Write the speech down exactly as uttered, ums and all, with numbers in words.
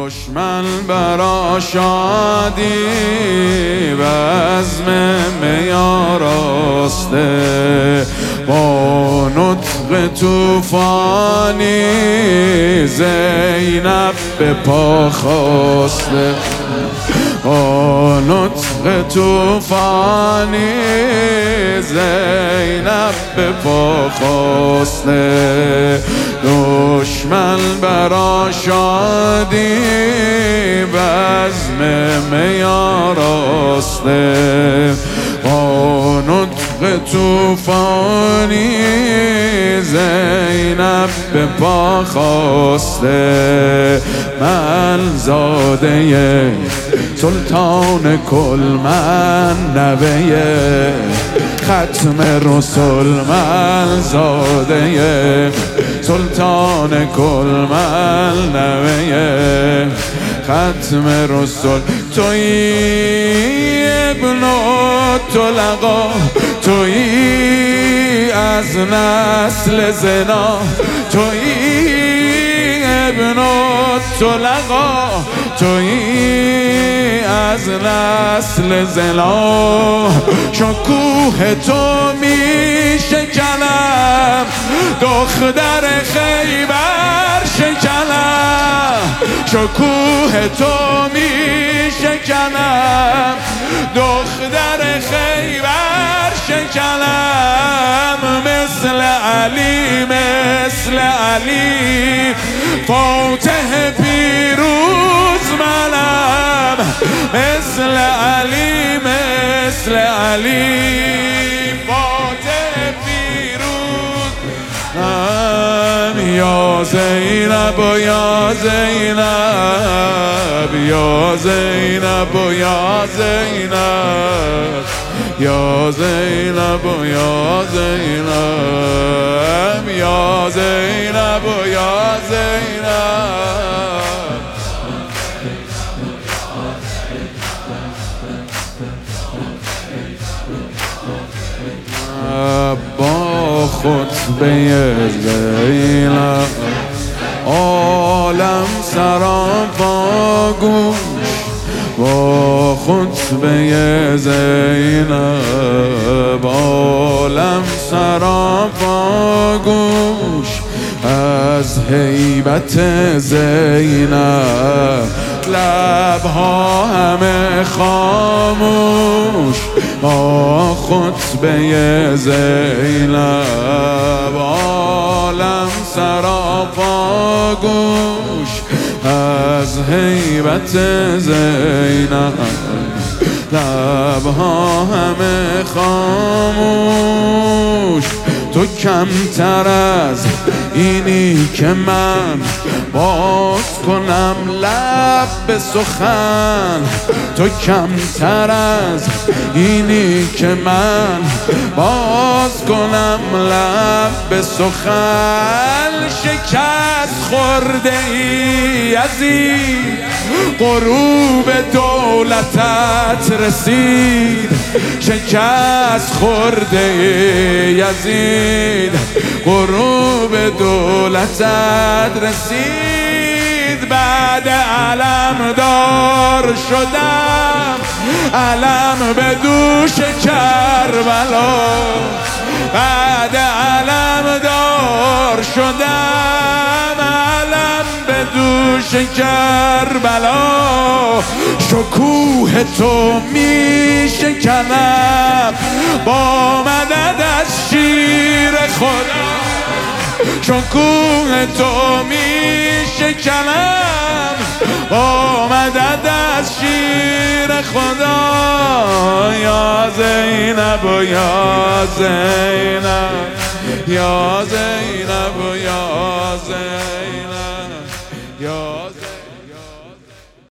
دشمن برا شادی بزم میار آسته، با نطق توفانی زینب به پا خواسته، با نطق توفانی زینب به پا خواسته. دشمن برا شادی بزم میار آسته، با نطق توفانی زینب به پا خواسته. من زاده سلطان کل، من نوه ختم رسول، من زاده سلطان کل، من نوه ختم رسول. تویی ابن طلقا، تویی از نسل زنا، تویی ابن طلقا، تویی از نسل زنا. شکوه تو می شکنم، دختر خیبر شکنم. شکوه تو می شکنم، دختر خیبر شکنم. مثل علی مثل علی فاتح پیروز منم، مثل علی مثل علی فاتح پیروز منم. یا زینب و یا زینب، یا زینب و یا زینب، یا زینب و یا زینب، یا زینب و یا زینب. با خطبه زینب عالم سراپا گوش، با خطبه زینب عالم سراپا گوش. از هیبت زینب لبها همه خاموش، با خطبه زینب عالم سراپا گوش. از هیبت زینب لبها همه خاموش. تو کمتر از اینی که من باز کنم لب به سخن، تو کمتر از اینی که من باز کنم لب به سخن. شکست خورده ای یزید، غروب دولتت رسید. شکست خورده ای یزید، غروب دولتت رسید. بعد علم دار شدم، علم به دوش کربلا. بعد علم دار شدم، علم به دوش کربلا. شکوه تو می شکنم، با مدد از شیر خدا. شکوه تو می شکنم، با مدد از شیر خدا. یا زینب و یا زینب، یا زینب و یا زینب.